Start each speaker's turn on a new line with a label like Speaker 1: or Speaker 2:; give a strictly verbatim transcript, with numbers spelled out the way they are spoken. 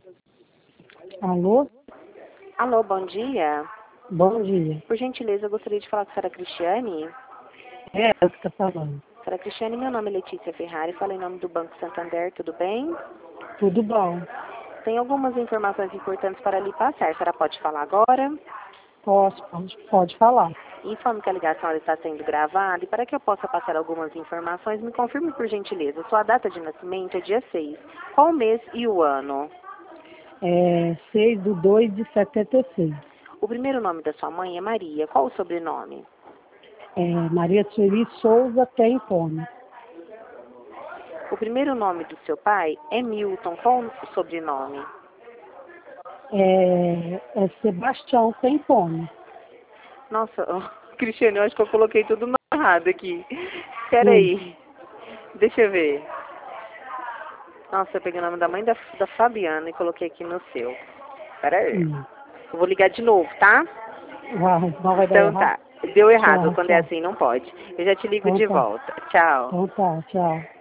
Speaker 1: Alô?
Speaker 2: Alô, bom dia.
Speaker 1: Bom dia.
Speaker 2: Por gentileza, eu gostaria de falar com a senhora Cristiane.
Speaker 1: É ela que está falando.
Speaker 2: Senhora Cristiane, meu nome é Letícia Ferrari, falo em nome do Banco Santander, tudo bem?
Speaker 1: Tudo bom?
Speaker 2: Tem algumas informações importantes para lhe passar. A senhora pode falar agora?
Speaker 1: Posso, pode, pode falar.
Speaker 2: Informe que a ligação ela está sendo gravada e para que eu possa passar algumas informações, me confirme por gentileza. Sua data de nascimento é dia seis. Qual o mês e o ano?
Speaker 1: É seis de dois de setenta e seis.
Speaker 2: O primeiro nome da sua mãe é Maria. Qual o sobrenome?
Speaker 1: É Maria Sueli Souza Tempone.
Speaker 2: O primeiro nome do seu pai é Milton. Qual o sobrenome?
Speaker 1: É, é Sebastião Tempone.
Speaker 2: Nossa, oh, Cristiane, eu acho que eu coloquei tudo errado aqui. Espera
Speaker 1: Hum.
Speaker 2: aí. Deixa eu ver. Nossa, eu peguei o nome da mãe da, da Fabiana e coloquei aqui no seu. Espera aí.
Speaker 1: Hum.
Speaker 2: Eu vou ligar de novo, tá?
Speaker 1: Vai, não vai dar
Speaker 2: Então
Speaker 1: errado?
Speaker 2: tá. Deu errado.
Speaker 1: Tchau,
Speaker 2: Quando é
Speaker 1: tchau.
Speaker 2: assim, não pode. Eu já te ligo
Speaker 1: Então
Speaker 2: de
Speaker 1: tá.
Speaker 2: volta. Tchau.
Speaker 1: Então tá, tchau.